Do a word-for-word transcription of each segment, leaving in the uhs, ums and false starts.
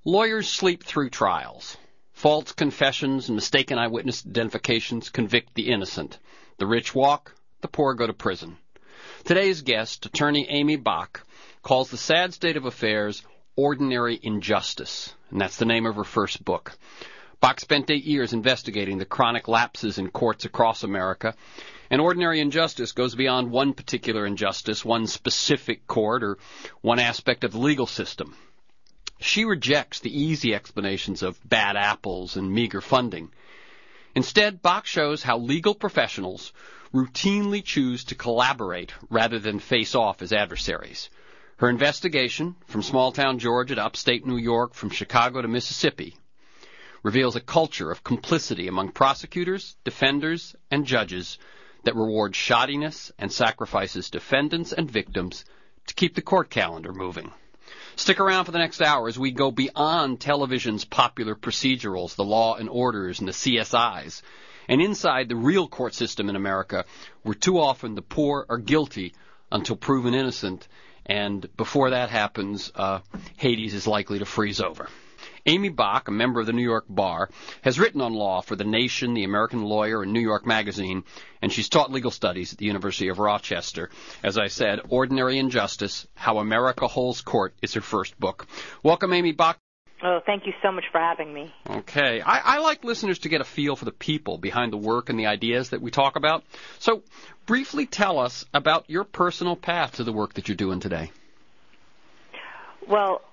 Lawyers sleep through trials. False confessions and mistaken eyewitness identifications convict the innocent. The rich walk, the poor go to prison. Today's guest, attorney Amy Bach, calls the sad state of affairs ordinary injustice, and that's the name of her first book. Bach spent eight years investigating the chronic lapses in courts across America, and ordinary injustice goes beyond one particular injustice, one specific court, or one aspect of the legal system. She rejects the easy explanations of bad apples and meager funding. Instead, Bach shows how legal professionals routinely choose to collaborate rather than face off as adversaries. Her investigation, from small-town Georgia to upstate New York, from Chicago to Mississippi, reveals a culture of complicity among prosecutors, defenders, and judges that rewards shoddiness and sacrifices defendants and victims to keep the court calendar moving. Stick around for the next hour as we go beyond television's popular procedurals, the Law and Orders, and the C S Is, and inside the real court system in America, where too often the poor are guilty until proven innocent, and before that happens, uh, Hades is likely to freeze over. Amy Bach, a member of the New York Bar, has written on law for The Nation, The American Lawyer, and New York Magazine, and she's taught legal studies at the University of Rochester. As I said, Ordinary Injustice, How America Holds Court is her first book. Welcome, Amy Bach. Oh, thank you so much for having me. Okay. I, I like listeners to get a feel for the people behind the work and the ideas that we talk about. So briefly tell us about your personal path to the work that you're doing today. Well,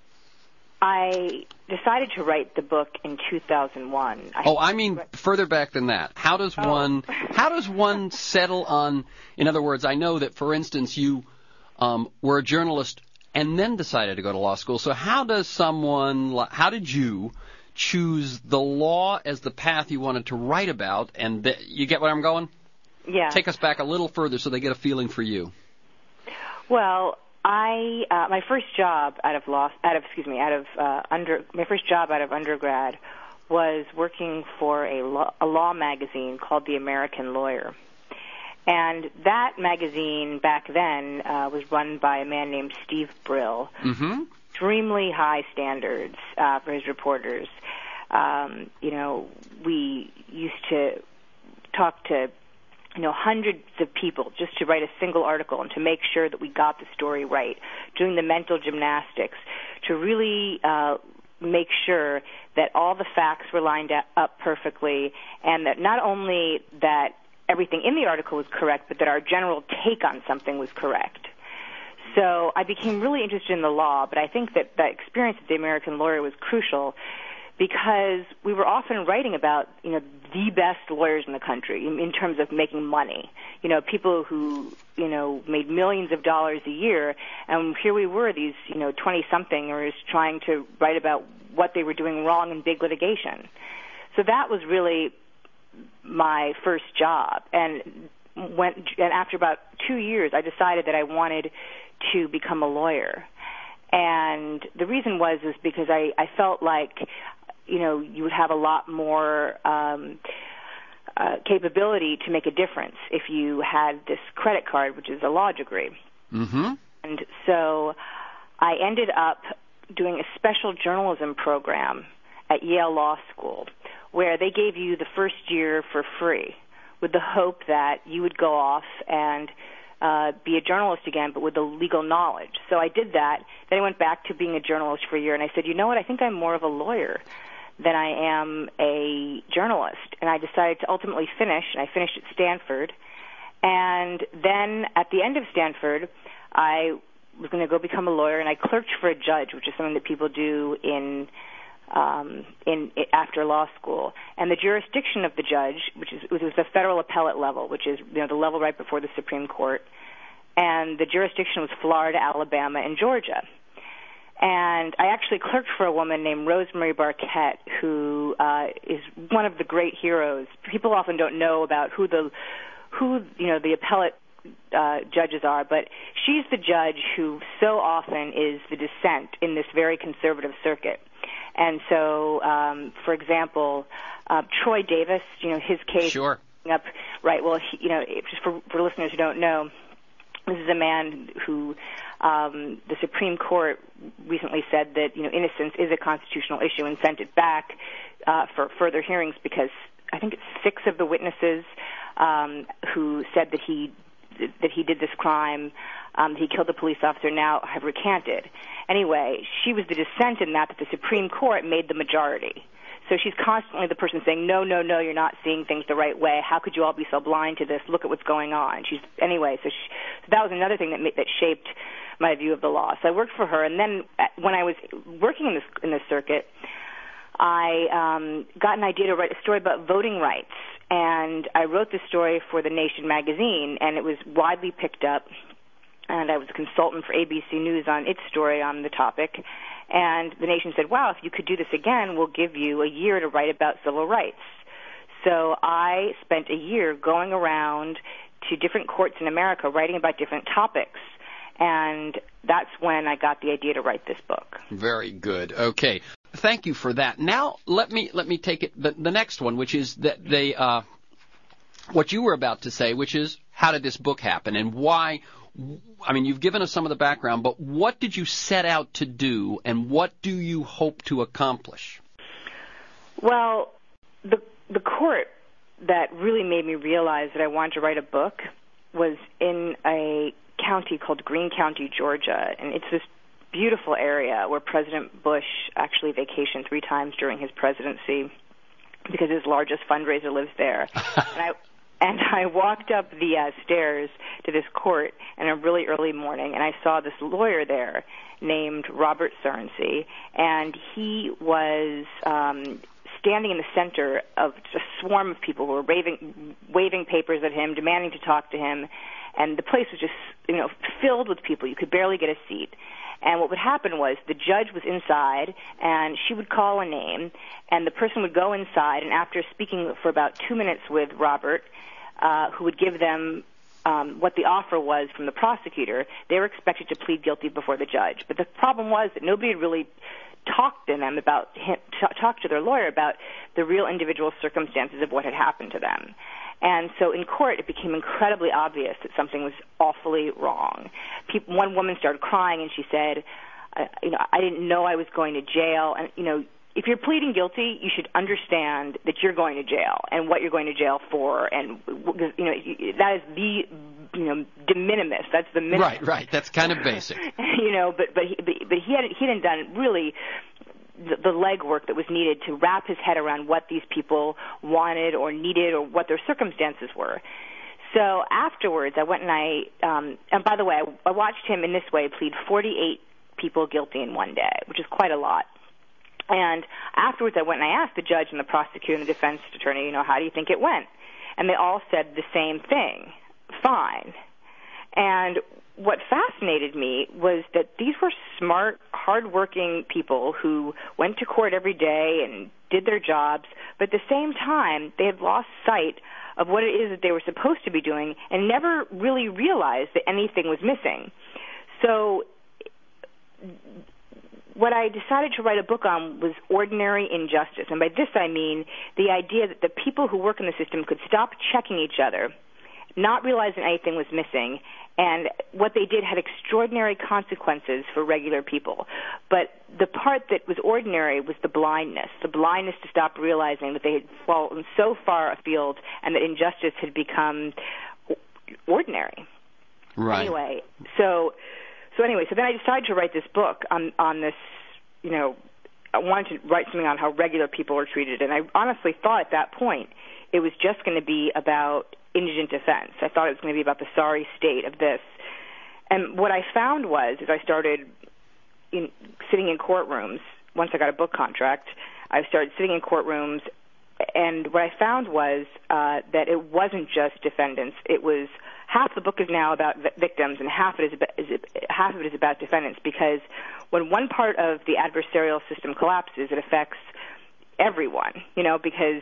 I decided to write the book in two thousand one. I oh, I mean further back than that. How does oh. one how does one settle on, in other words, I know that, for instance, you um, were a journalist and then decided to go to law school. So how does someone, how did you choose the law as the path you wanted to write about? And th- you get where I'm going? Yeah. Take us back a little further so they get a feeling for you. Well, I uh, my first job out of law, out of excuse me, out of uh, under my first job out of undergrad was working for a law, a law magazine called The American Lawyer, and that magazine back then uh, was run by a man named Steve Brill. Mm-hmm. Extremely high standards uh, for his reporters. Um, you know, we used to talk to you know, hundreds of people just to write a single article and to make sure that we got the story right, doing the mental gymnastics to really uh, make sure that all the facts were lined up perfectly and that not only that everything in the article was correct, but that our general take on something was correct. So I became really interested in the law, but I think that that experience at The American Lawyer was crucial because we were often writing about, you know, the best lawyers in the country in, in terms of making money. You know, people who, you know, made millions of dollars a year, and here we were, these, you know, twenty-somethingers trying to write about what they were doing wrong in big litigation. So that was really my first job. And when, and after about two years, I decided that I wanted to become a lawyer. And the reason was is because I, I felt like, you know, you would have a lot more um, uh, capability to make a difference if you had this credit card, which is a law degree. Mm-hmm. And so I ended up doing a special journalism program at Yale Law School where they gave you the first year for free with the hope that you would go off and uh, be a journalist again, but with the legal knowledge. So I did that. Then I went back to being a journalist for a year, and I said, you know what, I think I'm more of a lawyer than I am a journalist. And I decided to ultimately finish, and I finished at Stanford. And then at the end of Stanford, I was going to go become a lawyer, and I clerked for a judge, which is something that people do in um, in, in after law school. And the jurisdiction of the judge, which is it was the federal appellate level, which is you know the level right before the Supreme Court, and the jurisdiction was Florida, Alabama, and Georgia. And I actually clerked for a woman named Rosemary Barquette, who uh, is one of the great heroes. People often don't know about who the who you know the appellate uh, judges are, but she's the judge who so often is the dissent in this very conservative circuit. And so, um, for example, uh, Troy Davis, you know, his case sure. up right. Well, he, you know, just for, for listeners who don't know, This is a man who um, the Supreme Court recently said that, you know, innocence is a constitutional issue and sent it back uh, for further hearings because I think it's six of the witnesses um, who said that he that he did this crime, um, that he killed a police officer, now have recanted. Anyway, she was the dissent in that that the Supreme Court made the majority. So she's constantly the person saying, no, no, no, you're not seeing things the right way. How could you all be so blind to this? Look at what's going on. She's anyway. So, she, so that was another thing that ma- that shaped my view of the law. So I worked for her, and then when I was working in this in this circuit, I um, got an idea to write a story about voting rights, and I wrote this story for The Nation magazine, and it was widely picked up. And I was a consultant for A B C News on its story on the topic. And The Nation said, wow, if you could do this again, we'll give you a year to write about civil rights. So I spent a year going around to different courts in America writing about different topics. And that's when I got the idea to write this book. Very good. Okay. Thank you for that. Now let me let me take it the, the next one, which is that they uh, what you were about to say, which is how did this book happen and why? I mean, you've given us some of the background, but what did you set out to do, and what do you hope to accomplish? Well, the the court that really made me realize that I wanted to write a book was in a county called Greene County, Georgia, and it's this beautiful area where President Bush actually vacationed three times during his presidency because his largest fundraiser lives there. and I And I walked up the uh, stairs to this court in a really early morning, and I saw this lawyer there named Robert Cernsey, and he was um, standing in the center of a swarm of people who were waving, waving papers at him, demanding to talk to him, and the place was just, you know, filled with people. You could barely get a seat. And what would happen was the judge was inside, and she would call a name, and the person would go inside, and after speaking for about two minutes with Robert, uh, who would give them um, what the offer was from the prosecutor, they were expected to plead guilty before the judge. But the problem was that nobody had really talked to them about him, t- talked to their lawyer about the real individual circumstances of what had happened to them. And so in court, it became incredibly obvious that something was awfully wrong. People, one woman started crying, and she said, uh, you know, I didn't know I was going to jail. And, you know, if you're pleading guilty, you should understand that you're going to jail and what you're going to jail for. And, you know, that is the, you know, de minimis. That's the minimum. Right, right. That's kind of basic. you know, but, but, he, but, but he, had, he hadn't done really the, the legwork that was needed to wrap his head around what these people wanted or needed or what their circumstances were. So afterwards, I went and I, um, and by the way, I, I watched him in this way plead forty-eight people guilty in one day, which is quite a lot. And afterwards, I went and I asked the judge and the prosecutor and the defense attorney, you know, how do you think it went? And they all said the same thing, fine. And what fascinated me was that these were smart, hardworking people who went to court every day and did their jobs, but at the same time, they had lost sight of what it is that they were supposed to be doing and never really realized that anything was missing. So what I decided to write a book on was ordinary injustice. And by this I mean the idea that the people who work in the system could stop checking each other, not realizing anything was missing, and what they did had extraordinary consequences for regular people. But the part that was ordinary was the blindness, the blindness to stop realizing that they had fallen so far afield and that injustice had become ordinary. Right. Anyway, so so anyway, so then I decided to write this book on on this, you know, I wanted to write something on how regular people are treated, and I honestly thought at that point it was just going to be about indigent defense. I thought it was going to be about the sorry state of this. And what I found was, as I started in, sitting in courtrooms, once I got a book contract, I started sitting in courtrooms, and what I found was uh, that it wasn't just defendants. It was half the book is now about v- victims, and half it is, about, is it, half of it is about defendants. Because when one part of the adversarial system collapses, it affects everyone. You know, because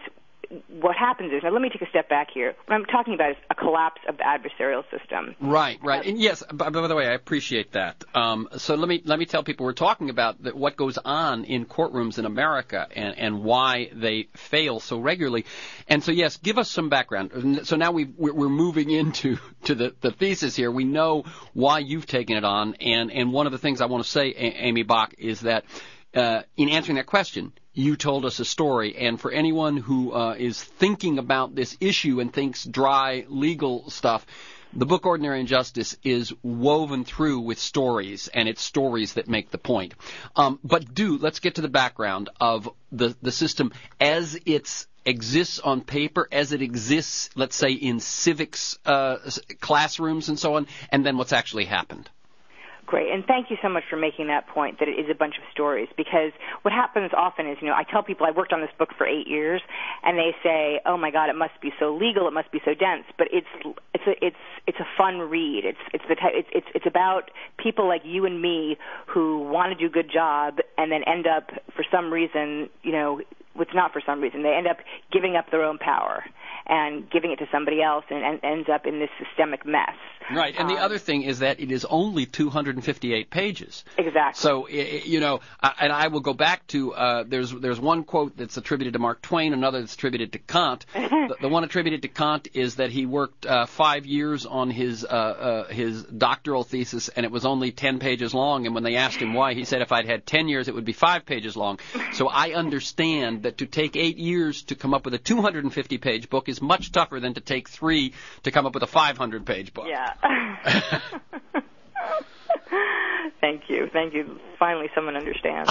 what happens is, now let me take a step back here. What I'm talking about is a collapse of the adversarial system. Right, right. And yes, by, by the way, I appreciate that. Um, so let me let me tell people we're talking about that what goes on in courtrooms in America and, and why they fail so regularly. And so, yes, give us some background. So now we've, we're, we're moving into to the, the thesis here. We know why you've taken it on. And, and one of the things I want to say, a- Amy Bach, is that uh, in answering that question, you told us a story, and for anyone who uh, is thinking about this issue and thinks dry legal stuff, the book Ordinary Injustice is woven through with stories, and it's stories that make the point. Um, but do, let's get to the background of the, the system as it exists on paper, as it exists, let's say, in civics uh, classrooms and so on, and then what's actually happened. Great, and thank you so much for making that point, that it is a bunch of stories, because what happens often is, you know, I tell people I worked on this book for eight years, and they say, oh my God, it must be so legal, it must be so dense, but it's it's a, it's it's a fun read. It's it's the type, it's it's it's about people like you and me who want to do a good job and then end up, for some reason, you know, it's not for some reason, they end up giving up their own power and giving it to somebody else, and, and ends up in this systemic mess. Right, and um, the other thing is that it is only two hundred fifty-eight pages. Exactly. So, you know, and I will go back to, uh, there's there's one quote that's attributed to Mark Twain, another that's attributed to Kant. the, the one attributed to Kant is that he worked uh, five years on his uh, uh, his doctoral thesis, and it was only ten pages long, and when they asked him why, he said, if I'd had ten years, it would be five pages long. So I understand that to take eight years to come up with a two hundred fifty-page book is much tougher than to take three to come up with a five hundred page book. Yeah. Thank you. Thank you. Finally, someone understands.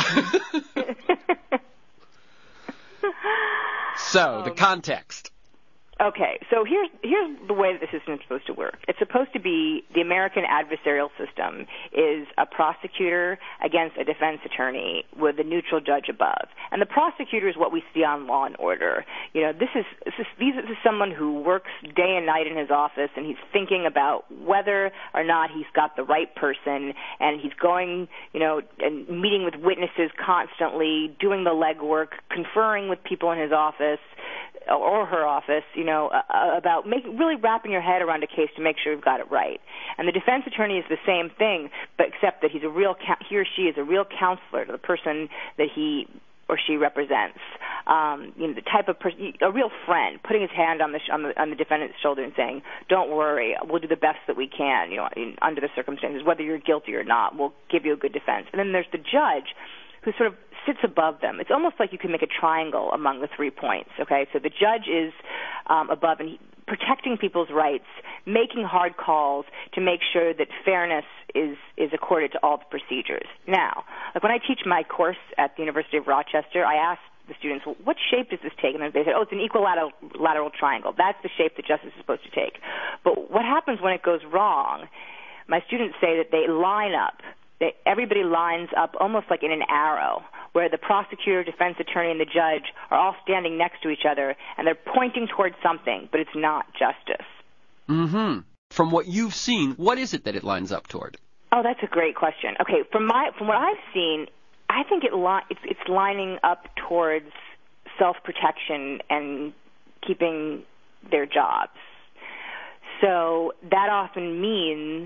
So, the context. Okay, so here's here's the way that the system is supposed to work. It's supposed to be, the American adversarial system is a prosecutor against a defense attorney with a neutral judge above. And the prosecutor is what we see on Law and Order. You know, this is this is, this is someone who works day and night in his office, and he's thinking about whether or not he's got the right person, and he's going, you know, and meeting with witnesses constantly, doing the legwork, conferring with people in his office or her office, you know, uh, about make, really wrapping your head around a case to make sure you've got it right. And the defense attorney is the same thing, but except that he's a real, he or she is a real counselor to the person that he or she represents. Um, you know, the type of person, a real friend, putting his hand on the on the on the defendant's shoulder and saying, "Don't worry, we'll do the best that we can. You know, in, under the circumstances, whether you're guilty or not, we'll give you a good defense." And then there's the judge, who sort of sits above them. It's almost like you can make a triangle among the three points, okay? So the judge is um, above and he, protecting people's rights, making hard calls to make sure that fairness is, is accorded to all the procedures. Now, like when I teach my course at the University of Rochester, I ask the students, well, what shape does this take? And they said, oh, it's an equilateral lateral triangle. That's the shape that justice is supposed to take. But what happens when it goes wrong? My students say that they line up. They, everybody lines up almost like in an arrow, where the prosecutor, defense attorney, and the judge are all standing next to each other, and they're pointing towards something, but it's not justice. Mm-hmm. From what you've seen, what is it that it lines up toward? Oh, that's a great question. Okay, from my from what I've seen, I think it li- it's, it's lining up towards self-protection and keeping their jobs. So that often means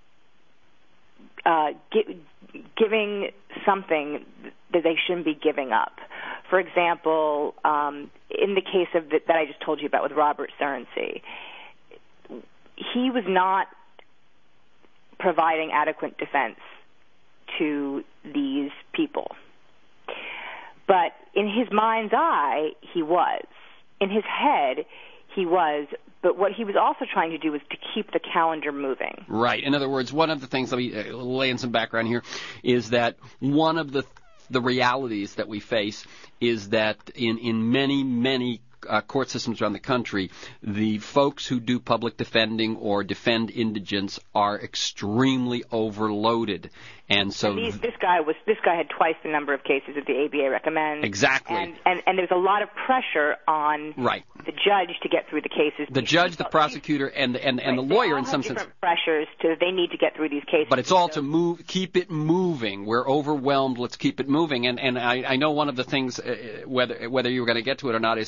Uh, gi- giving something that they shouldn't be giving up. For example, um, in the case of the, that I just told you about with Robert Cernsey, he was not providing adequate defense to these people. But in his mind's eye, he was. In his head, he was. But what he was also trying to do was to keep the calendar moving. Right. In other words, one of the things, let me lay in some background here, is that one of the the realities that we face is that in, in many, many uh, court systems around the country, the folks who do public defending or defend indigents are extremely overloaded. And so and these, this guy was this guy had twice the number of cases that the A B A recommends. Exactly. And, and, and there's a lot of pressure on right. the judge to get through the cases. The judge, the prosecutor, and the, and, and right. the lawyer in some different sense. pressures to they need to get through these cases. But it's all so. to move, keep it moving. We're overwhelmed. Let's keep it moving. And and I, I know one of the things, uh, whether whether you were going to get to it or not, is that at the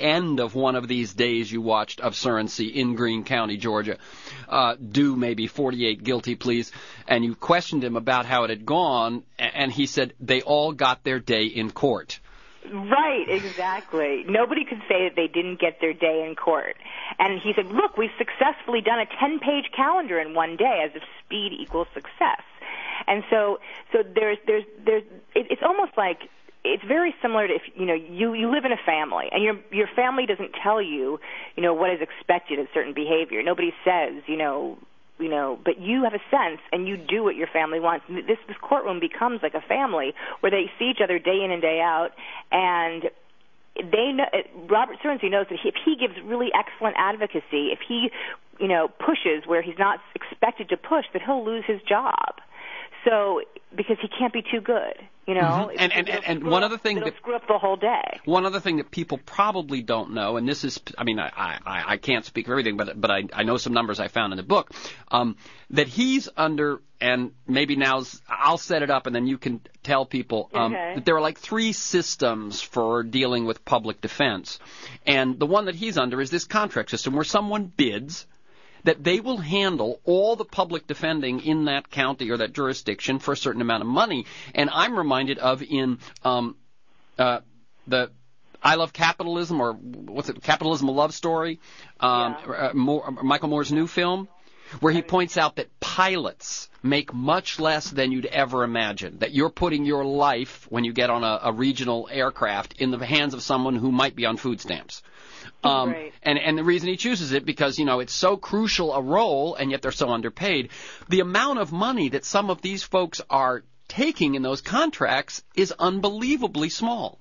end of one of these days you watched of Surrency in Greene County, Georgia, uh, do maybe forty-eight guilty pleas, and you questioned him about how it had gone, and he said they all got their day in court. Right, exactly. Nobody could say that they didn't get their day in court. And he said, look, we've successfully done a ten-page calendar in one day, as if speed equals success. And so, so there's, there's, there's, it, it's almost like, it's very similar to if, you know, you, you live in a family, and your, your family doesn't tell you, you know, what is expected of certain behavior. Nobody says, you know, you know, but you have a sense, and you do what your family wants. This this courtroom becomes like a family where they see each other day in and day out, and they know. Robert Surrency knows that he, if he gives really excellent advocacy, if he, you know, pushes where he's not expected to push, that he'll lose his job. So because he can't be too good, you know. Mm-hmm. And and, and, and one up, other thing it'll that screw up the whole day. One other thing that people probably don't know, and this is, I mean, I I, I can't speak for everything, but but I I know some numbers I found in the book, um, that he's under, and maybe now's I'll set it up, and then you can tell people um, okay. that there are like three systems for dealing with public defense, and the one that he's under is this contract system where someone bids that they will handle all the public defending in that county or that jurisdiction for a certain amount of money. And I'm reminded of in um, uh, the I Love Capitalism, or what's it, Capitalism, a Love Story, um, yeah. uh, Moore, Michael Moore's new film, where he points out that pilots make much less than you'd ever imagine, that you're putting your life, when you get on a, a regional aircraft, in the hands of someone who might be on food stamps. Um, right. and, and the reason he chooses it, because, you know, it's so crucial a role, and yet they're so underpaid. The amount of money that some of these folks are taking in those contracts is unbelievably small.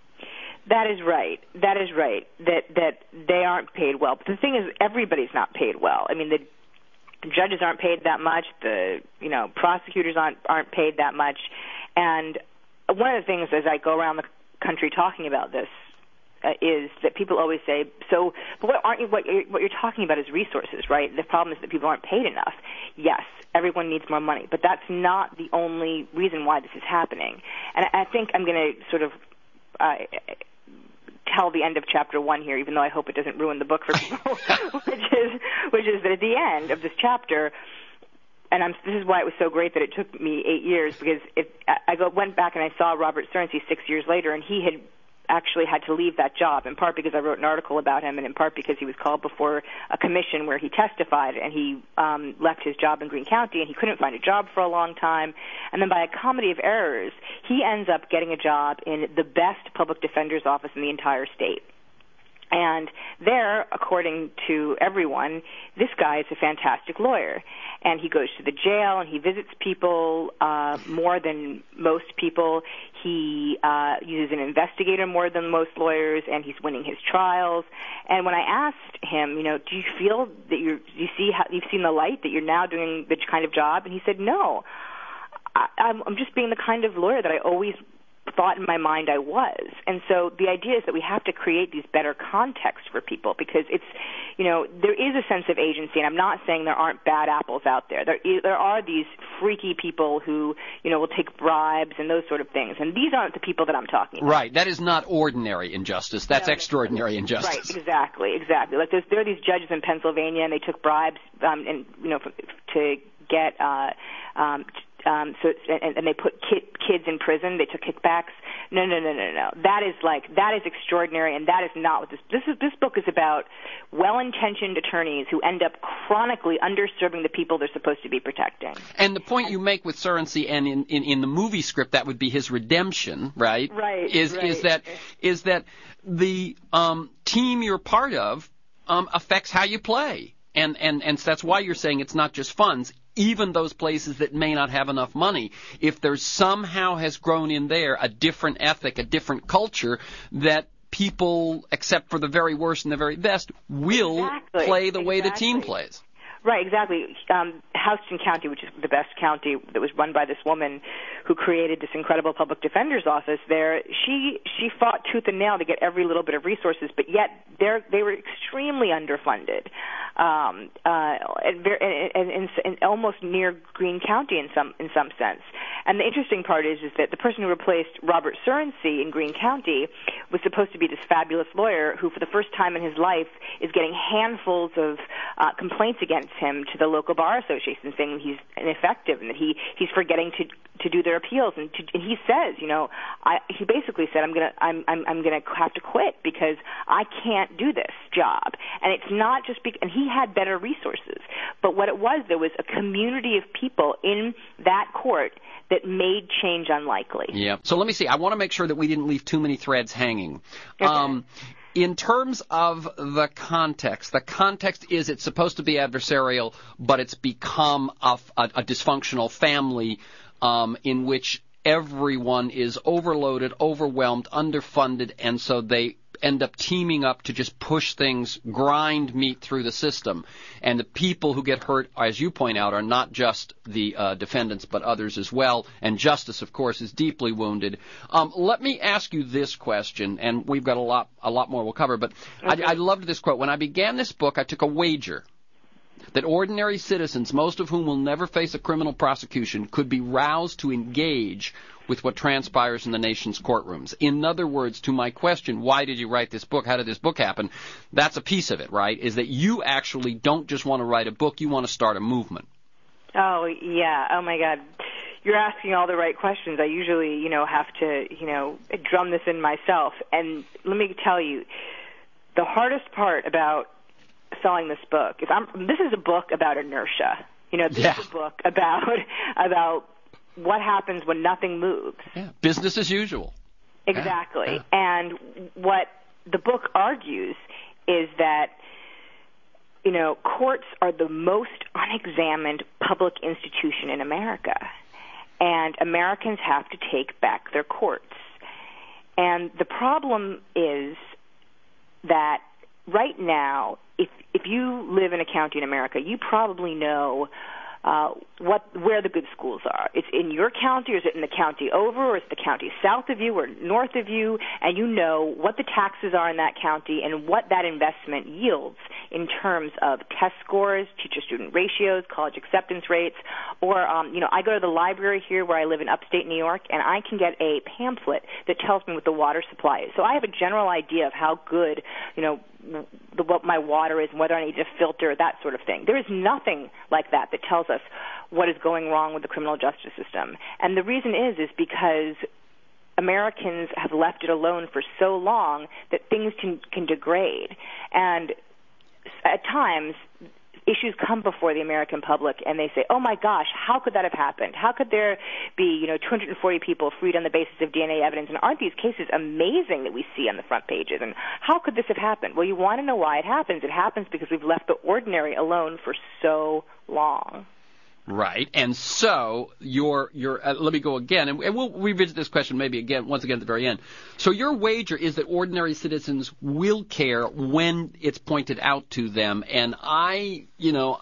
That is right. That is right. That that they aren't paid well. But the thing is, everybody's not paid well. I mean, the, the judges aren't paid that much. The you know prosecutors aren't aren't paid that much. And one of the things as I go around the country talking about this uh, is that people always say, "So, but what aren't you? What you're, what you're talking about is resources, right? The problem is that people aren't paid enough." Yes, everyone needs more money, but that's not the only reason why this is happening. And I, I think I'm going to sort of. Uh, tell the end of chapter one here, even though I hope it doesn't ruin the book for people, which is which is that at the end of this chapter, and I'm, this is why it was so great that it took me eight years, because it, I go, went back and I saw Robert Surrency six years later, and he had actually had to leave that job, in part because I wrote an article about him, and in part because he was called before a commission where he testified, and he um, left his job in Greene County, and he couldn't find a job for a long time. And then by a comedy of errors, he ends up getting a job in the best public defender's office in the entire state. And there, according to everyone, this guy is a fantastic lawyer. And he goes to the jail, and he visits people uh, more than most people. He uh, uses an investigator more than most lawyers, and he's winning his trials. And when I asked him, you know, do you feel that you're, you see how, you've seen the light, that you're now doing the kind of job? And he said, no. I, I'm, I'm just being the kind of lawyer that I always thought in my mind I was. And so the idea is that we have to create these better contexts for people, because it's, you know, there is a sense of agency, and I'm not saying there aren't bad apples out there. There, is, there are these freaky people who, you know, will take bribes and those sort of things, and these aren't the people that I'm talking about. Right. That is not ordinary injustice. That's no, extraordinary no, injustice. Right, exactly, exactly. Like there's, there are these judges in Pennsylvania, and they took bribes um, and, you know, to get uh, um, Um, so and, and they put kid, kids in prison. They took kickbacks. No, no, no, no, no. That is like that is extraordinary, and that is not what this. This is this book is about. Well-intentioned attorneys who end up chronically underserving the people they're supposed to be protecting. And the point you make with Surrency, and in, in, in the movie script, that would be his redemption, right? Right. Is right. is that is that the um, team you're part of um, affects how you play, and and and so that's why you're saying it's not just funds. Even those places that may not have enough money, if there somehow has grown in there a different ethic, a different culture, that people, except for the very worst and the very best, will exactly. play the exactly. way the team plays. Right, exactly. Um, Houston County, which is the best county that was run by this woman who created this incredible public defender's office there, she she fought tooth and nail to get every little bit of resources, but yet they're, they were extremely underfunded, um, uh, and, and, and, and, and almost near Greene County in some in some sense. And the interesting part is is that the person who replaced Robert Surensey in Greene County was supposed to be this fabulous lawyer who, for the first time in his life, is getting handfuls of uh, complaints against him to the local bar association, saying he's ineffective and that he he's forgetting to to do their appeals. And, to, and he says, you know, I, he basically said, I'm gonna I'm I'm I'm gonna have to quit because I can't do this job. And it's not just because, and he had better resources, but what it was, there was a community of people in that court that made change unlikely. Yeah. So let me see. I want to make sure that we didn't leave too many threads hanging. Okay. Um, in terms of the context, the context is it's supposed to be adversarial, but it's become a, a, a dysfunctional family um, in which everyone is overloaded, overwhelmed, underfunded, and so they end up teaming up to just push things, grind meat through the system. And the people who get hurt, as you point out, are not just the uh, defendants, but others as well. And justice, of course, is deeply wounded. Um, let me ask you this question, and we've got a lot, a lot more we'll cover, but okay. I, I loved this quote. When I began this book, I took a wager that ordinary citizens, most of whom will never face a criminal prosecution, could be roused to engage with what transpires in the nation's courtrooms. In other words, to my question, why did you write this book? How did this book happen? That's a piece of it, right? Is that you actually don't just want to write a book, you want to start a movement. Oh, yeah. Oh, my God. You're asking all the right questions. I usually, you know, have to, you know, drum this in myself. And let me tell you, the hardest part about selling this book is I'm, this is a book about inertia. You know, this yeah. is a book about about what happens when nothing moves. Yeah. Business as usual. Exactly. Yeah. Yeah. And what the book argues is that, you know, courts are the most unexamined public institution in America, and Americans have to take back their courts. And the problem is that right now, if if you live in a county in America, you probably know uh, what where the good schools are. It's in your county, or is it in the county over, or is it the county south of you or north of you, and you know what the taxes are in that county and what that investment yields in terms of test scores, teacher-student ratios, college acceptance rates, or, um, you know, I go to the library here where I live in upstate New York, and I can get a pamphlet that tells me what the water supply is. So I have a general idea of how good, you know, the, what my water is and whether I need to filter, that sort of thing. There is nothing like that that tells us what is going wrong with the criminal justice system. And the reason is, is because Americans have left it alone for so long that things can, can degrade. And at times, issues come before the American public, and they say, oh, my gosh, how could that have happened? How could there be, you know, two hundred forty people freed on the basis of D N A evidence? And aren't these cases amazing that we see on the front pages? And how could this have happened? Well, you want to know why it happens. It happens because we've left the ordinary alone for so long. Right, and so your your uh, let me go again, and, and we'll revisit this question maybe again once again at the very end. So your wager is that ordinary citizens will care when it's pointed out to them, and I, you know,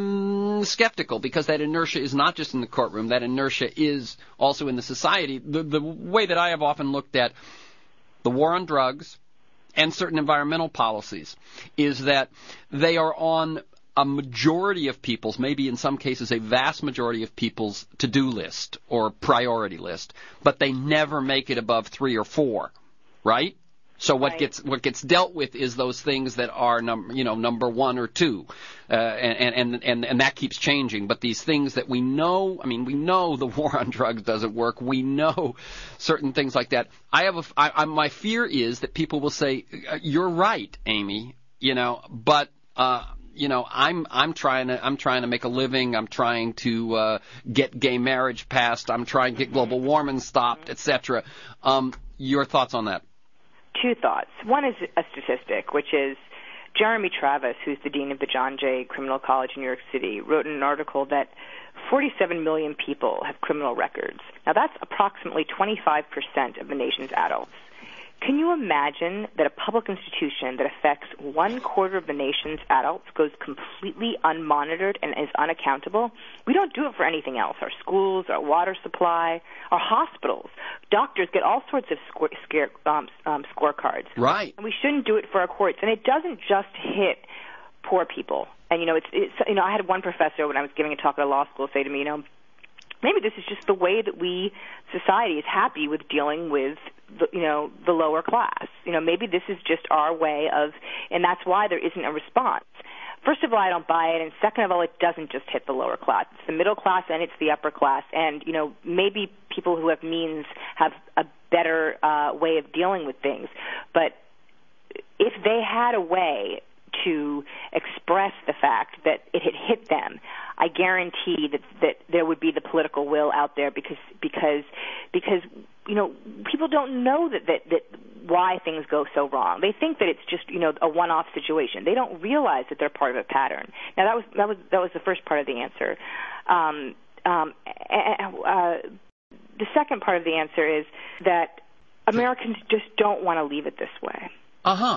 I'm skeptical because that inertia is not just in the courtroom. That inertia is also in the society. The the way that I have often looked at the war on drugs and certain environmental policies is that they are on a majority of people's, maybe in some cases a vast majority of people's to-do list or priority list, but they never make it above three or four, right? So what right. gets what gets dealt with is those things that are number you know number one or two, uh, and, and and and that keeps changing. But these things that we know, I mean, we know the war on drugs doesn't work. We know certain things like that. I have a I, I, my fear is that people will say, "You're right, Amy," you know, but. Uh, You know, I'm I'm trying to I'm trying to make a living. I'm trying to uh, get gay marriage passed. I'm trying to get global warming stopped, et cetera. Um, your thoughts on that? Two thoughts. One is a statistic, which is Jeremy Travis, who's the dean of the John Jay Criminal College in New York City, wrote in an article that forty-seven million people have criminal records. Now, that's approximately twenty-five percent of the nation's adults. Can you imagine that a public institution that affects one quarter of the nation's adults goes completely unmonitored and is unaccountable? We don't do it for anything else. Our schools, our water supply, our hospitals, doctors get all sorts of score, scare, um, um, scorecards. Right. And we shouldn't do it for our courts. And it doesn't just hit poor people. And, you know, it's, it's you know, I had one professor when I was giving a talk at a law school say to me, you know, maybe this is just the way that we, society, is happy with dealing with, the, you know, the lower class. You know, maybe this is just our way of, and that's why there isn't a response. First of all, I don't buy it, and second of all, it doesn't just hit the lower class. It's the middle class and it's the upper class, and, you know, maybe people who have means have a better uh, way of dealing with things. But if they had a way to express the fact that it had hit them, I guarantee that that there would be the political will out there, because because because you know, people don't know that that, that why things go so wrong. They think that it's just, you know, a one-off situation. They don't realize that they're part of a pattern. Now that was that was that was the first part of the answer. Um, um, uh, the second part of the answer is that Americans just don't want to leave it this way. Uh huh.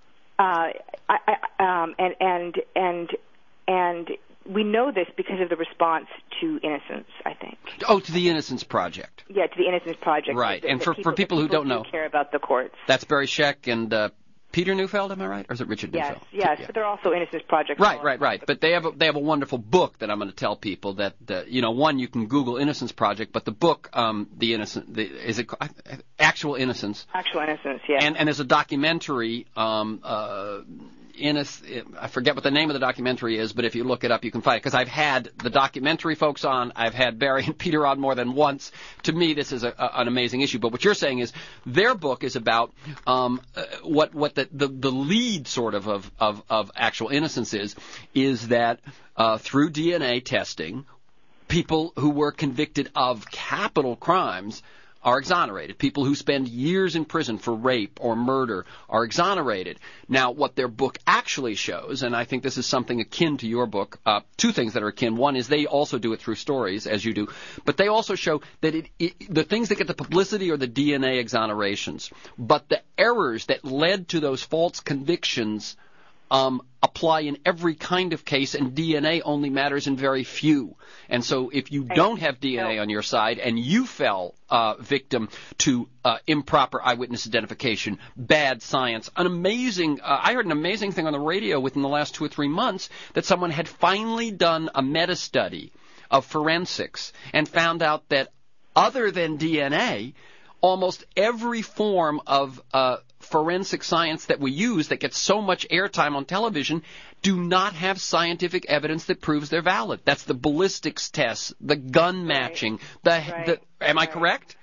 Uh, I, I, um, and and and and we know this because of the response to Innocence, I think. Oh, to the Innocence Project. Yeah, to the Innocence Project. Right, the, and the for people, for people who people don't know, care about the courts. That's Barry Scheck and uh, Peter Neufeld, am I right, or is it Richard yes, Neufeld? Yes, yeah. But they're also Innocence Project. Right, right, right. But they have a, they have a wonderful book that I'm going to tell people that uh, you know, one, you can Google Innocence Project, but the book, um, the Innocent, the, is it Actual Innocence? Actual Innocence, yes. And and there's a documentary. Um, uh, Innocent, I forget what the name of the documentary is, but if you look it up, you can find it. Because I've had the documentary folks on, I've had Barry and Peter on more than once. To me, this is a, a, an amazing issue. But what you're saying is their book is about um, uh, what what the, the the lead sort of of of, of Actual Innocence is is that uh, through D N A testing, people who were convicted of capital crimes are exonerated. People who spend years in prison for rape or murder are exonerated. Now, what their book actually shows, and I think this is something akin to your book, uh, two things that are akin. One is they also do it through stories, as you do, but they also show that it, it, the things that get the publicity are the D N A exonerations, but the errors that led to those false convictions Um, apply in every kind of case, and D N A only matters in very few. And so if you don't have D N A on your side and you fell uh, victim to uh, improper eyewitness identification, bad science, an amazing uh, – I heard an amazing thing on the radio within the last two or three months that someone had finally done a meta-study of forensics and found out that other than D N A, almost every form of uh, forensic science that we use that gets so much airtime on television do not have scientific evidence that proves they're valid. That's the ballistics tests, the gun matching. The, right. the am right. I correct?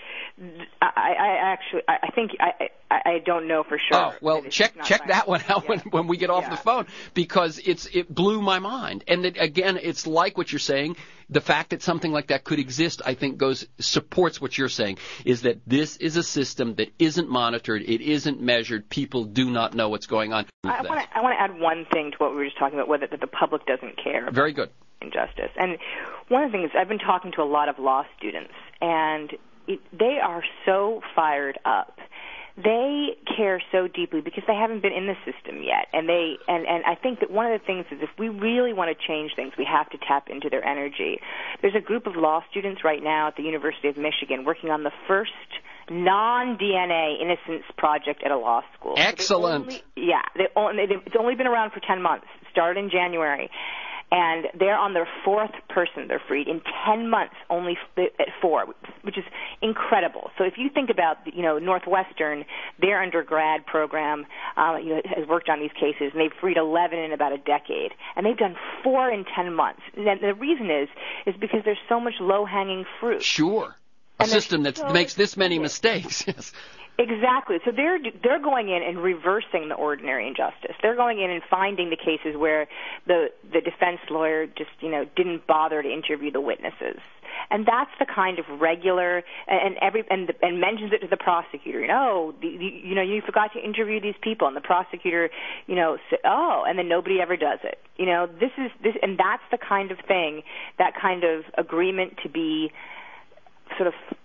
I, I actually, I think, I, I, I don't know for sure. Oh, well, check check that one out yeah. when, when we get off yeah. the phone, because it's it blew my mind. And that, again, it's like what you're saying. The fact that something like that could exist, I think, goes supports what you're saying, is that this is a system that isn't monitored, it isn't measured, people do not know what's going on. I want to I want to add one thing to what we were just talking about, whether that the public doesn't care about Very good. injustice. And one of the things, I've been talking to a lot of law students, and it, they are so fired up. They care so deeply because they haven't been in the system yet. And they and, and I think that one of the things is, if we really want to change things, we have to tap into their energy. There's a group of law students right now at the University of Michigan working on the first non-D N A innocence project at a law school. Excellent. So they only, yeah, they only, they, it's only been around for ten months. It started in January. And they're on their fourth person they're freed in ten months, only at four, which is incredible. So if you think about, you know, Northwestern, their undergrad program, uh, you know, has worked on these cases, and they've freed eleven in about a decade, and they've done four in ten months. And the reason is, is because there's so much low-hanging fruit. Sure. A and system that so makes this many mistakes. Yes. Exactly. So they're they're going in and reversing the ordinary injustice. They're going in and finding the cases where the the defense lawyer just, you know, didn't bother to interview the witnesses. And that's the kind of regular, and every and, and mentions it to the prosecutor. You know, the, the, you know, you forgot to interview these people, and the prosecutor, you know, said, oh, and then nobody ever does it. You know, this is this, and that's the kind of thing, that kind of agreement to be sort of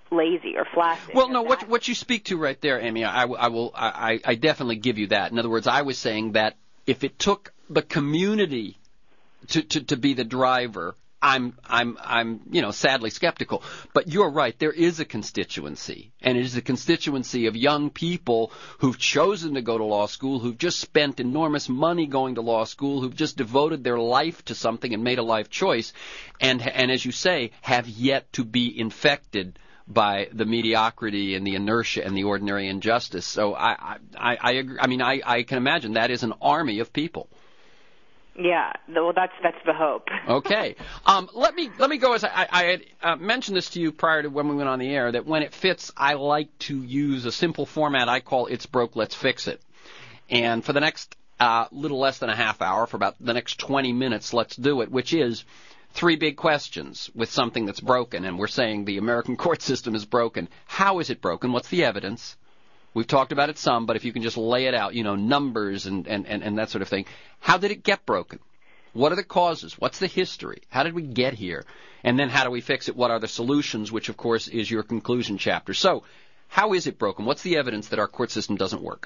lazy or flaccid. Well, you know, no, what what you speak to right there, Amy, I, I will I, I definitely give you that. In other words, I was saying that if it took the community to, to, to be the driver, I'm I'm I'm you know sadly skeptical. But you're right, there is a constituency, and it is a constituency of young people who've chosen to go to law school, who've just spent enormous money going to law school, who've just devoted their life to something and made a life choice, and and as you say, have yet to be infected by the mediocrity and the inertia and the ordinary injustice. So I I I, agree. I mean I, I can imagine that is an army of people. Yeah, well, that's that's the hope. Okay, um, let me let me go as I, I had uh, mentioned this to you prior to when we went on the air, that when it fits, I like to use a simple format I call "It's broke, let's fix it." And for the next uh, little less than a half hour, for about the next twenty minutes, let's do it, which is three big questions with something that's broken, and we're saying the American court system is broken. How is it broken? What's the evidence? We've talked about it some, but if you can just lay it out, you know, numbers and, and, and, and that sort of thing. How did it get broken? What are the causes? What's the history? How did we get here? And then how do we fix it? What are the solutions, which, of course, is your conclusion chapter. So how is it broken? What's the evidence that our court system doesn't work?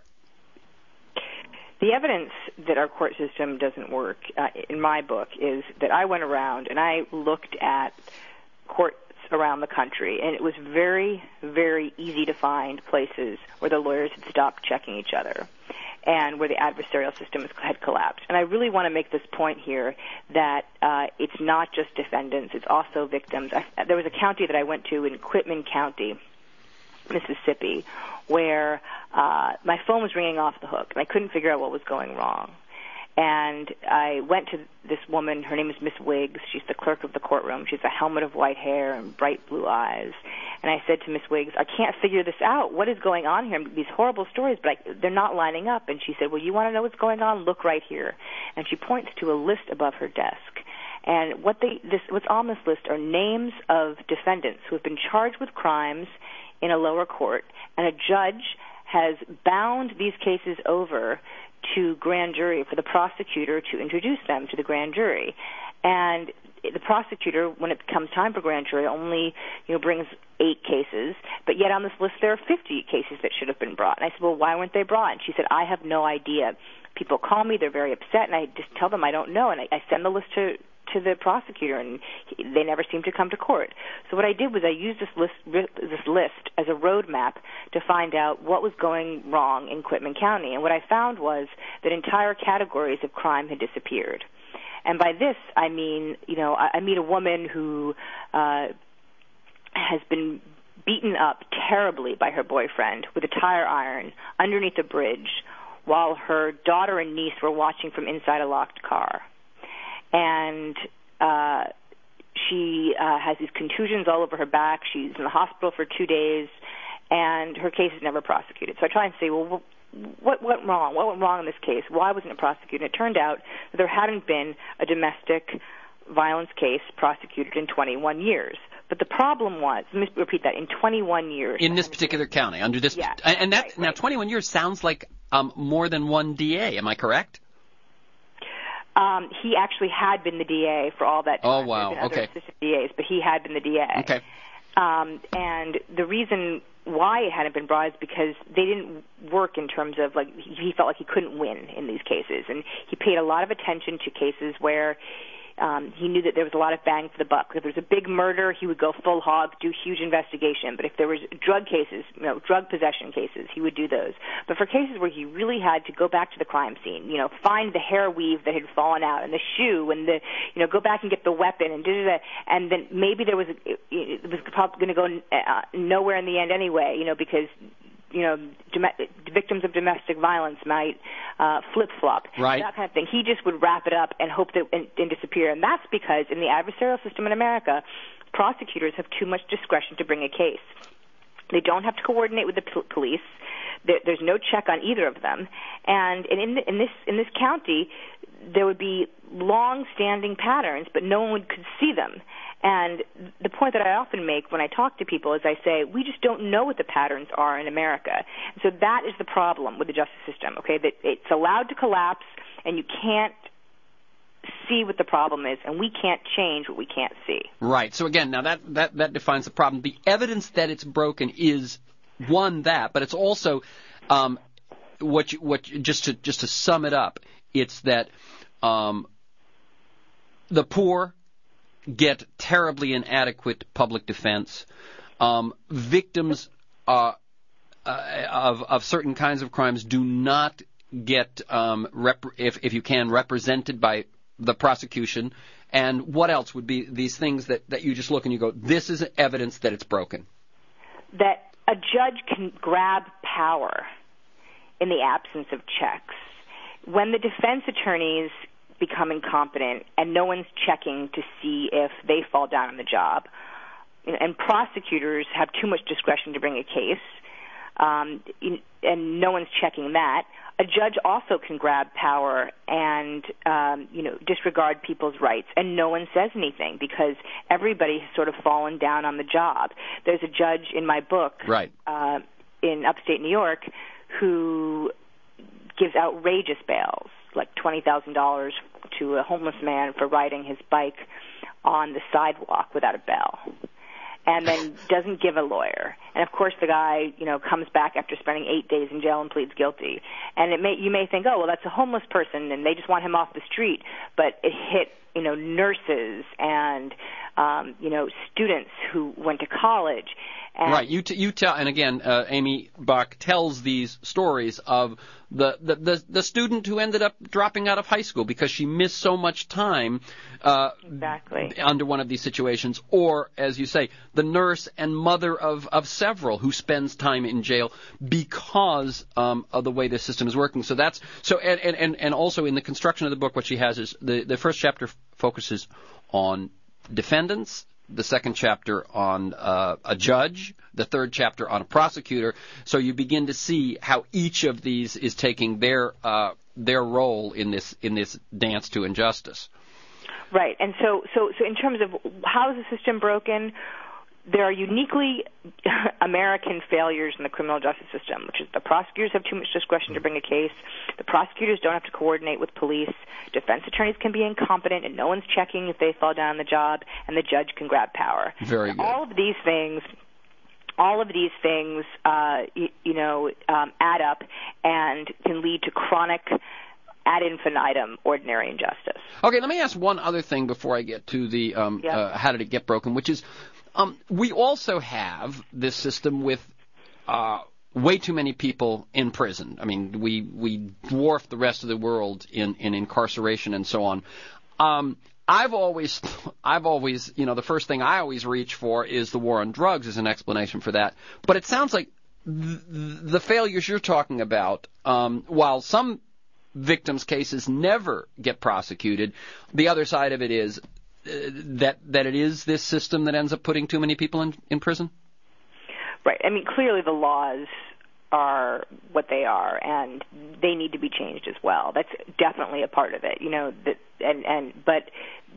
The evidence that our court system doesn't work, uh, in my book, is that I went around and I looked at courts around the country, and it was very, very easy to find places where the lawyers had stopped checking each other and where the adversarial system had collapsed. And I really want to make this point here that uh, it's not just defendants, it's also victims. I, there was a county that I went to in Quitman County, Mississippi, where uh, my phone was ringing off the hook, and I couldn't figure out what was going wrong. And I went to this woman, her name is Miss Wiggs. She's the clerk of the courtroom. She has a helmet of white hair and bright blue eyes. And I said to Miss Wiggs, I can't figure this out. What is going on here? These horrible stories, but I, they're not lining up. And she said, well, you want to know what's going on? Look right here. And she points to a list above her desk. And what they, this, what's on this list are names of defendants who have been charged with crimes in a lower court, and a judge has bound these cases over to grand jury for the prosecutor to introduce them to the grand jury. And the prosecutor, when it comes time for grand jury, only you know brings eight cases, but yet on this list there are fifty cases that should have been brought. And I said, well, why weren't they brought? And she said, I have no idea. People call me, they're very upset, and I just tell them I don't know, and I, I send the list to to the prosecutor, and he, they never seem to come to court. So what I did was I used this list, this list as a roadmap to find out what was going wrong in Quitman County. And what I found was that entire categories of crime had disappeared. And by this, I mean, you know, I, I meet a woman who uh, has been beaten up terribly by her boyfriend with a tire iron underneath a bridge while her daughter and niece were watching from inside a locked car. And uh, she uh, has these contusions all over her back. She's in the hospital for two days, and her case is never prosecuted. So I try and say, well, what went wrong? What went wrong in this case? Why wasn't it prosecuted? And it turned out that there hadn't been a domestic violence case prosecuted in twenty-one years. But the problem was, let me repeat that, in twenty-one years. In this particular county, under this, yeah, and that right, now right. twenty-one years sounds like um, more than one D A. Am I correct? Um, he actually had been the D A for all that time. Oh, wow. There have been Okay. other assistant D As, but he had been the D A. Okay. Um, and the reason why it hadn't been brought is because they didn't work in terms of, like, he felt like he couldn't win in these cases. And he paid a lot of attention to cases where Um, he knew that there was a lot of bang for the buck. If there was a big murder, he would go full hog, do huge investigation. But if there was drug cases, you know, drug possession cases, he would do those. But for cases where he really had to go back to the crime scene, you know, find the hair weave that had fallen out and the shoe and the, you know, go back and get the weapon and do that, and then maybe there was, a, it was probably going to go uh, nowhere in the end anyway, you know, because you know, dom- victims of domestic violence might uh, flip-flop, right. that kind of thing. He just would wrap it up and hope that and, and disappear. And that's because in the adversarial system in America, prosecutors have too much discretion to bring a case. They don't have to coordinate with the p- police. There, there's no check on either of them. And, and in, the, in this in this county, there would be long-standing patterns, but no one could see them. And the point that I often make when I talk to people is I say, we just don't know what the patterns are in America. So that is the problem with the justice system, okay, that it's allowed to collapse and you can't see what the problem is, and we can't change what we can't see. Right. So again, now that, that, that defines the problem. The evidence that it's broken is, one, that, but it's also um, what you, what you, just to just to sum it up, it's that um, the poor get terribly inadequate public defense. Um, victims uh, uh, of of certain kinds of crimes do not get um, rep- if if you can represented by the prosecution. And what else would be these things that, that you just look and you go, this is evidence that it's broken? That a judge can grab power in the absence of checks. When the defense attorneys become incompetent and no one's checking to see if they fall down on the job, and prosecutors have too much discretion to bring a case, um, and no one's checking that, a judge also can grab power and, um, you know, disregard people's rights, and no one says anything because everybody has sort of fallen down on the job. There's a judge in my book, right, uh, in upstate New York, who gives outrageous bails, like twenty thousand dollars to a homeless man for riding his bike on the sidewalk without a bell, and then doesn't give a lawyer. And of course, the guy, you know, comes back after spending eight days in jail and pleads guilty. And it may, you may think, oh, well, that's a homeless person, and they just want him off the street. But it hit, you know, nurses and, um, you know, students who went to college. And right. You t- you tell, and again, uh, Amy Bach tells these stories of the, the, the, the student who ended up dropping out of high school because she missed so much time uh, exactly. under one of these situations, or, as you say, the nurse and mother of, of several who spends time in jail because um, of the way the system is working. So that's so, and, and, and also in the construction of the book, what she has is the, the first chapter focuses on defendants, the second chapter on uh, a judge, the third chapter on a prosecutor. So you begin to see how each of these is taking their uh, their role in this in this dance to injustice. Right, and so so so in terms of how is the system broken, there are uniquely American failures in the criminal justice system, which is the prosecutors have too much discretion to bring a case, the prosecutors don't have to coordinate with police, defense attorneys can be incompetent and no one's checking if they fall down on the job, and the judge can grab power. Very good. All of these things all of these things, uh, you, you know, um, add up and can lead to chronic ad infinitum ordinary injustice. Okay, let me ask one other thing before I get to the um, yep. uh, how did it get broken, which is um, we also have this system with uh, way too many people in prison. I mean, we we dwarf the rest of the world in, in incarceration and so on. Um, I've always, I've always, you know, the first thing I always reach for is the war on drugs as an explanation for that. But it sounds like th- the failures you're talking about, um, while some victims' cases never get prosecuted, the other side of it is uh, that that it is this system that ends up putting too many people in, in prison? Right. I mean, clearly the laws are what they are, and they need to be changed as well. That's definitely a part of it, you know. That and and but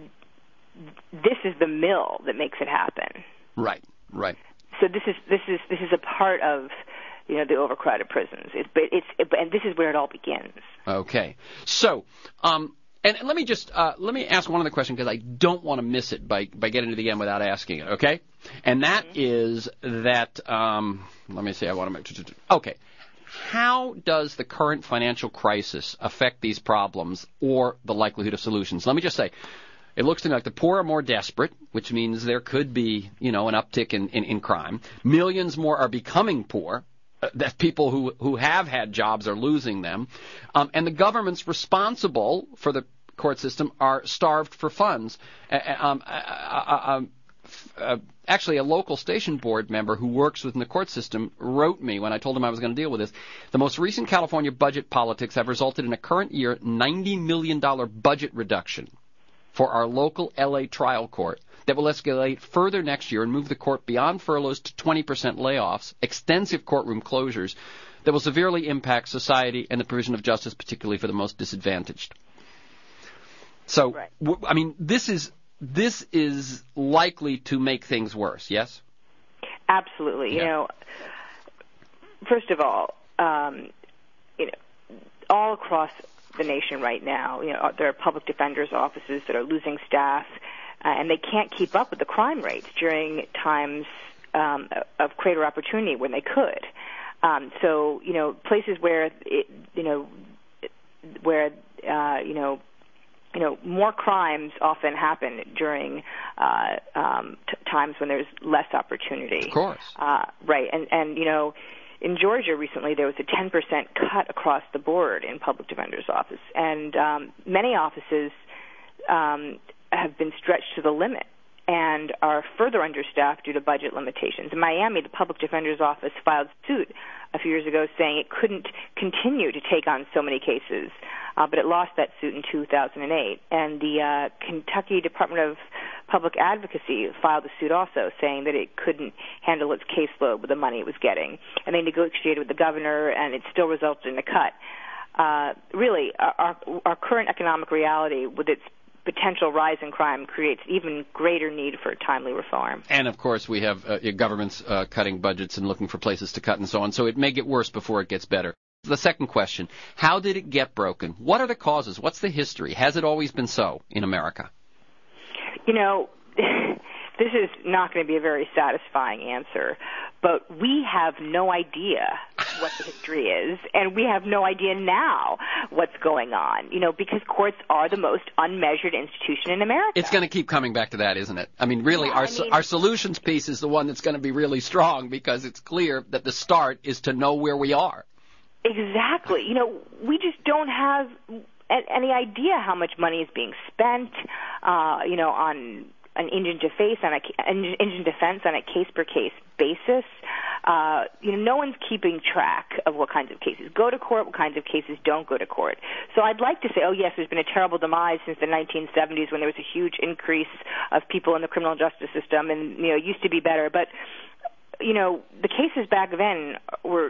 this is the mill that makes it happen. Right. Right. So this is this is this is a part of, you know, the overcrowded prisons. It's but it's it, and this is where it all begins. Okay. So, um, and let me just uh, let me ask one other question because I don't want to miss it by by getting to the end without asking it. Okay. And that mm-hmm. is that, um, let me see, I want to make, okay. How does the current financial crisis affect these problems or the likelihood of solutions? Let me just say, it looks to me like the poor are more desperate, which means there could be, you know, an uptick in, in, in crime. Millions more are becoming poor. Uh, that people who, who have had jobs are losing them. Um, and the governments responsible for the court system are starved for funds. Uh, um, uh, uh, uh, actually, a local station board member who works within the court system wrote me when I told him I was going to deal with this. The most recent California budget politics have resulted in a current year ninety million dollars budget reduction for our local L A trial court that will escalate further next year and move the court beyond furloughs to twenty percent layoffs, extensive courtroom closures that will severely impact society and the provision of justice, particularly for the most disadvantaged. So, right. w- I mean, this is this is likely to make things worse, yes? Absolutely. Yeah. You know, first of all, um, you know, all across the nation right now. You know, there are public defenders' offices that are losing staff, uh, and they can't keep up with the crime rates during times um, of greater opportunity when they could. Um, so, you know, places where, it, you know, where, uh, you know, you know, more crimes often happen during uh, um, t- times when there's less opportunity. Of course. Uh, right. And, and, you know, in Georgia recently there was a ten percent cut across the board in public defender's office. And um, many offices um, have been stretched to the limit and are further understaffed due to budget limitations. In Miami, the public defender's office filed suit a few years ago saying it couldn't continue to take on so many cases, uh, but it lost that suit in two thousand eight. And the uh, Kentucky Department of Public Advocacy filed a suit also saying that it couldn't handle its caseload with the money it was getting. And they negotiated with the governor, and it still resulted in a cut. Uh, really, our, our current economic reality with its potential rise in crime creates even greater need for timely reform. And, of course, we have uh, governments uh, cutting budgets and looking for places to cut and so on, so it may get worse before it gets better. The second question, how did it get broken? What are the causes? What's the history? Has it always been so in America? You know, this is not going to be a very satisfying answer, but we have no idea what the history is, and we have no idea now what's going on, you know, because courts are the most unmeasured institution in America. It's going to keep coming back to that, isn't it? I mean, really, yeah, our I mean, our solutions piece is the one that's going to be really strong because it's clear that the start is to know where we are. Exactly. You know, we just don't have any idea how much money is being spent, uh, you know, on an indigent defense on a indigent defense on a case per case basis. Uh, you know, no one's keeping track of what kinds of cases go to court, what kinds of cases don't go to court. So I'd like to say, oh yes, there's been a terrible demise since the nineteen seventies when there was a huge increase of people in the criminal justice system, and you know, it used to be better. But you know, the cases back then were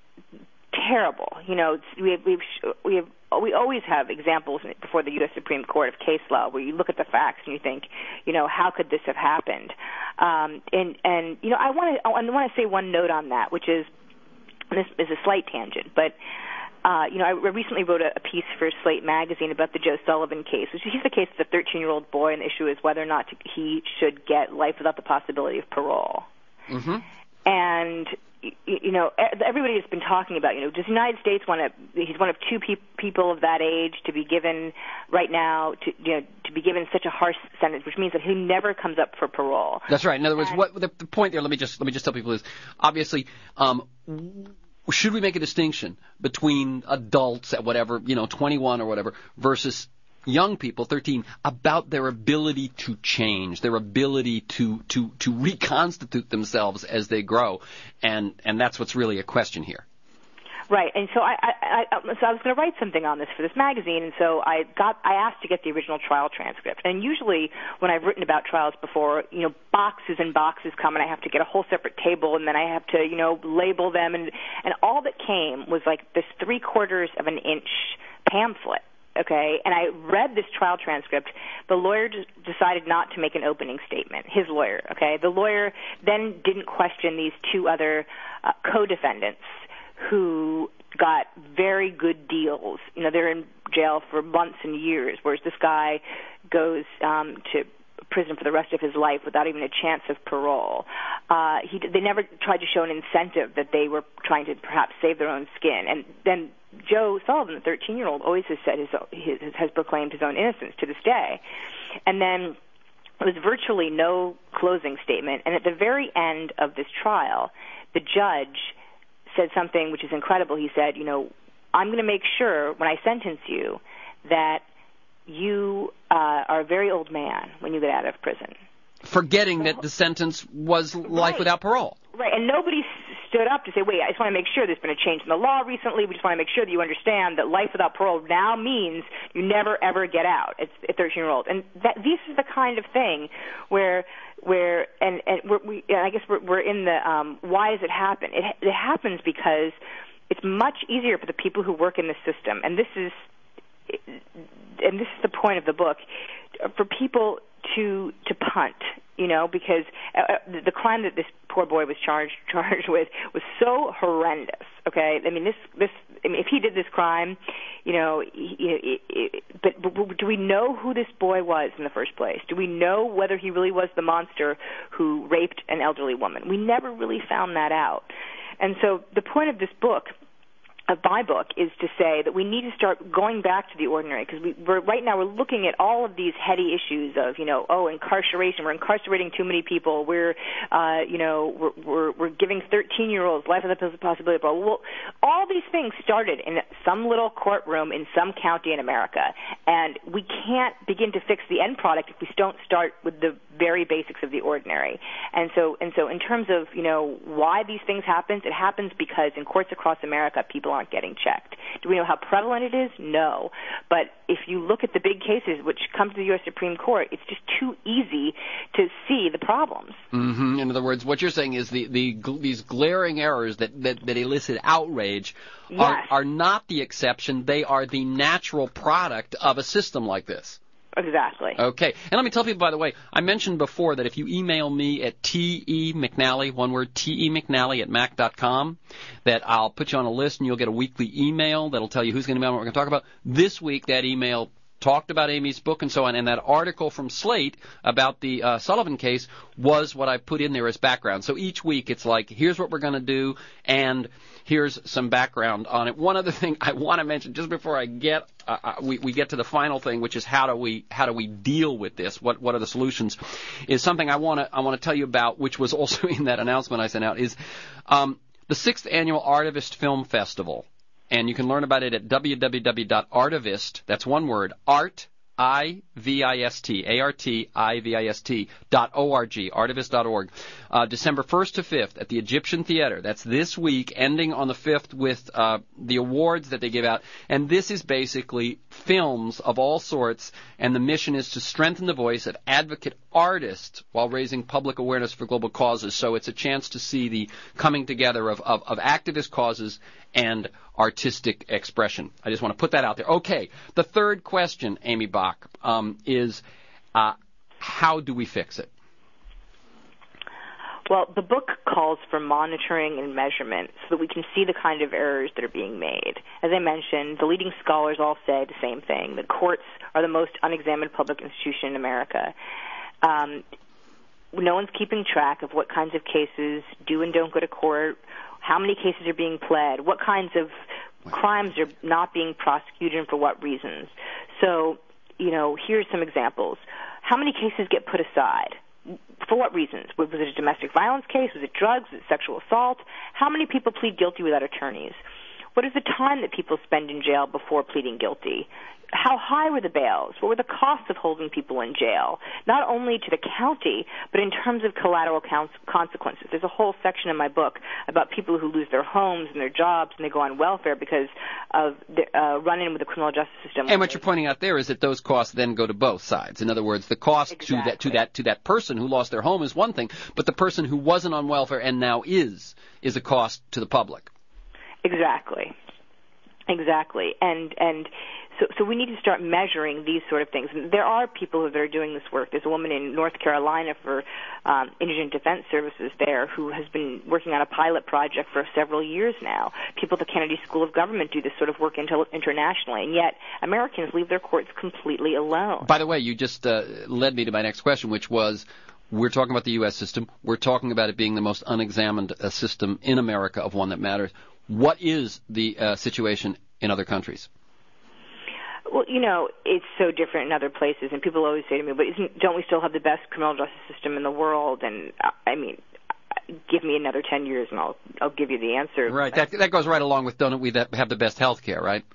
terrible. You know, we have, we've, we have, we always have examples before the U S Supreme Court of case law where you look at the facts and you think, you know, how could this have happened? Um, and and you know, I want to I want to say one note on that, which is this is a slight tangent, but. Uh, you know, I recently wrote a, a piece for Slate magazine about the Joe Sullivan case, which is the case of the thirteen-year-old boy, and the issue is whether or not to, he should get life without the possibility of parole. Mm-hmm. And you know, everybody has been talking about, you know, does the United States want to, he's one of two pe- people of that age to be given right now, to, you know, to be given such a harsh sentence, which means that he never comes up for parole. That's right. In other words, and, what the, the point there, let me just, let me just tell people is, obviously, um, should we make a distinction between adults at whatever, you know, twenty-one or whatever, versus young people, thirteen, about their ability to change, their ability to, to, to reconstitute themselves as they grow. And, and that's what's really a question here. Right. And so I, I, I so I was going to write something on this for this magazine, and so I got I asked to get the original trial transcript. And usually when I've written about trials before, you know, boxes and boxes come, and I have to get a whole separate table, and then I have to, you know, label them, and and all that came was like this three quarters of an inch pamphlet. Okay, and I read this trial transcript. The lawyer decided not to make an opening statement, his lawyer, okay? The lawyer then didn't question these two other uh, co-defendants who got very good deals. You know, they're in jail for months and years, whereas this guy goes um, to prison for the rest of his life without even a chance of parole. Uh, he, they never tried to show an incentive that they were trying to perhaps save their own skin. And then Joe Sullivan, the thirteen-year-old, always has said his, his has proclaimed his own innocence to this day. And then there was virtually no closing statement. And at the very end of this trial, the judge said something which is incredible. He said, you know, I'm going to make sure when I sentence you that you uh, are a very old man when you get out of prison. Forgetting that the sentence was life right. without parole. Right, and nobody stood up to say, wait, I just want to make sure there's been a change in the law recently. We just want to make sure that you understand that life without parole now means you never, ever get out. It's a thirteen-year-old. And that, this is the kind of thing where, where and, and, we're, we, and I guess we're, we're in the, um, why does it happen? It, it happens because it's much easier for the people who work in the system, and this is, and this is the point of the book, for people to to punt, you know, because uh, the crime that this poor boy was charged charged with was so horrendous. Okay, I mean, this this I mean, if he did this crime, you know, he, he, he, but, but do we know who this boy was in the first place? Do we know whether he really was the monster who raped an elderly woman? We never really found that out. And so the point of this book, of my book, is to say that we need to start going back to the ordinary, because we, we're right now we're looking at all of these heady issues of, you know, oh, incarceration, we're incarcerating too many people, we're, uh, you know, we're, we're, we're giving thirteen-year-olds life without the possibility of parole. Well, all these things started in some little courtroom in some county in America, and we can't begin to fix the end product if we don't start with the very basics of the ordinary. And so, and so, in terms of, you know, why these things happen, it happens because in courts across America, people aren't getting checked. Do we know how prevalent it is? No. But if you look at the big cases which come to the U S Supreme Court, it's just too easy to see the problems. Mm-hmm. In other words, what you're saying is the, the these glaring errors that, that, that elicit outrage yes. are, are not the exception. They are the natural product of a system like this. Exactly. Okay. And let me tell people, by the way, I mentioned before that if you email me at T E McNally, one word, T E McNally at mac dot com, that I'll put you on a list and you'll get a weekly email that'll tell you who's going to be on, what we're going to talk about. This week, that email talked about Amy's book and so on, and that article from Slate about the uh, Sullivan case was what I put in there as background. So each week it's like, here's what we're going to do, and here's some background on it. One other thing I want to mention just before I get uh, we, we get to the final thing, which is how do we how do we deal with this? What what are the solutions? Is something I want to I want to tell you about, which was also in that announcement I sent out. Is um, the sixth annual Artivist Film Festival, and you can learn about it at w w w dot artivist. That's one word, art. I V I S T, A R T I V I S T dot O R G, artivist dot org, uh, December first to fifth at the Egyptian Theater. That's this week, ending on the fifth with uh, the awards that they give out. And this is basically films of all sorts, and the mission is to strengthen the voice of advocate artists while raising public awareness for global causes. So it's a chance to see the coming together of, of, of activist causes and artistic expression. I just want to put that out there. Okay, the third question, Amy Bach, um, is uh, how do we fix it? Well, the book calls for monitoring and measurement so that we can see the kind of errors that are being made. As I mentioned, the leading scholars all say the same thing. The courts are the most unexamined public institution in America. Um, no one's keeping track of what kinds of cases do and don't go to court, how many cases are being pled, what kinds of crimes are not being prosecuted and for what reasons. So, you know, here's some examples. How many cases get put aside? For what reasons? Was it a domestic violence case? Was it drugs? Was it sexual assault? How many people plead guilty without attorneys? What is the time that people spend in jail before pleading guilty? How high were the bails? What were the costs of holding people in jail? Not only to the county, but in terms of collateral consequences. There's a whole section in my book about people who lose their homes and their jobs and they go on welfare because of the uh, run-in with the criminal justice system. And what you're pointing out there is that those costs then go to both sides. In other words, the cost exactly. to that to that to that person who lost their home is one thing, but the person who wasn't on welfare and now is is a cost to the public. Exactly. Exactly. And and so so we need to start measuring these sort of things. And there are people that are doing this work. There's a woman in North Carolina for um, Indigent Defense Services there who has been working on a pilot project for several years now. People at the Kennedy School of Government do this sort of work inter- internationally, and yet Americans leave their courts completely alone. By the way, you just uh, led me to my next question, which was, we're talking about the U S system. We're talking about it being the most unexamined uh, system in America of one that matters. What is the uh, situation in other countries? Well, you know, it's so different in other places, and people always say to me, but isn't, don't we still have the best criminal justice system in the world? And, uh, I mean, give me another ten years and I'll I'll give you the answer. Right. That that goes right along with, don't we have the best health care, right?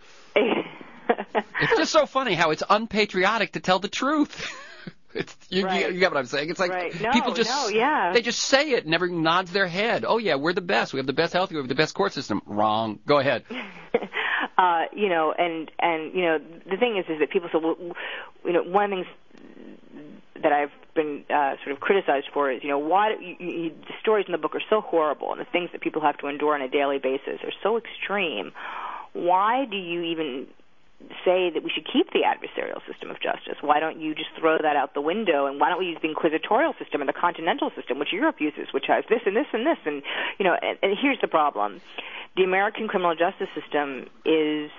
It's just so funny how it's unpatriotic to tell the truth. It's, you, right. you, you get what I'm saying? It's like right. no, people just no, yeah. they just say it and never nods their head. Oh yeah, we're the best. We have the best health care. We have the best court system. Wrong. Go ahead. uh, you know, and and you know, the thing is, is that people say, well, you know, one of the things that I've been uh, sort of criticized for is, you know, why you, you, the stories in the book are so horrible, and the things that people have to endure on a daily basis are so extreme. Why do you even say that we should keep the adversarial system of justice? Why don't you just throw that out the window, and why don't we use the inquisitorial system and the continental system, which Europe uses, which has this and this and this? And, you know, and, and here's the problem. The American criminal justice system is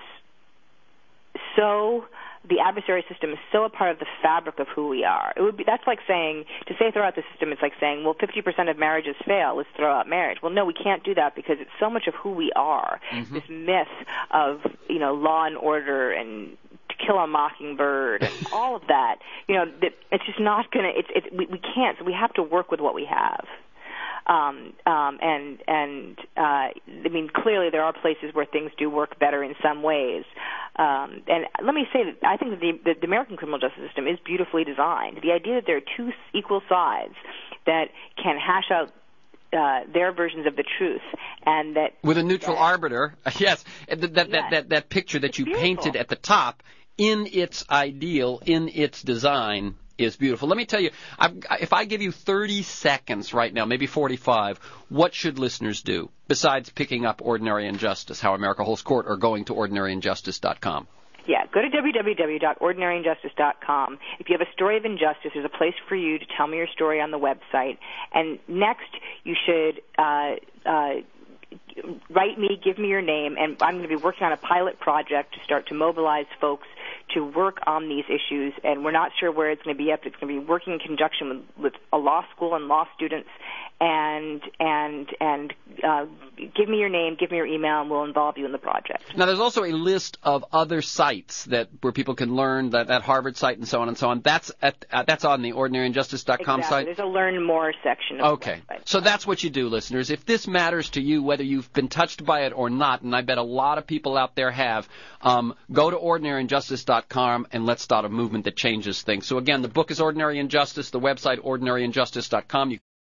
so... the adversary system is so a part of the fabric of who we are. It would be, that's like saying, to say throw out the system, it's like saying, well, fifty percent of marriages fail, let's throw out marriage. Well, no, we can't do that because it's so much of who we are. Mm-hmm. This myth of, you know, law and order and To Kill a Mockingbird and all of that, you know, that it's just not going to, it's, it's, we, we can't, so we have to work with what we have. Um, um, and, and, uh, I mean, clearly there are places where things do work better in some ways. Um, and let me say that I think that the, that the American criminal justice system is beautifully designed. The idea that there are two equal sides that can hash out Uh, their versions of the truth, and that with a neutral that, arbiter, yes, that that, yes. that that that picture that it's you beautiful. painted at the top, in its ideal, in its design, is beautiful. Let me tell you, I've, if I give you thirty seconds right now, maybe forty-five, what should listeners do besides picking up Ordinary Injustice, How America Holds Court, or going to ordinary injustice dot com? Yeah, go to w w w dot ordinary injustice dot com. If you have a story of injustice, there's a place for you to tell me your story on the website. And next, you should uh, uh, write me, give me your name, and I'm going to be working on a pilot project to start to mobilize folks to work on these issues. And we're not sure where it's going to be up. It's going to be working in conjunction with, with a law school and law students. And and and uh, give me your name, give me your email, and we'll involve you in the project. Now, there's also a list of other sites that where people can learn, that that Harvard site and so on and so on. That's at uh, that's on the ordinary injustice dot com exactly. site. There's a Learn More section. Of okay, the website. So that's what you do, listeners. If this matters to you, whether you've been touched by it or not, and I bet a lot of people out there have, um, go to ordinary injustice dot com and let's start a movement that changes things. So again, the book is Ordinary Injustice. The website ordinary injustice dot com. You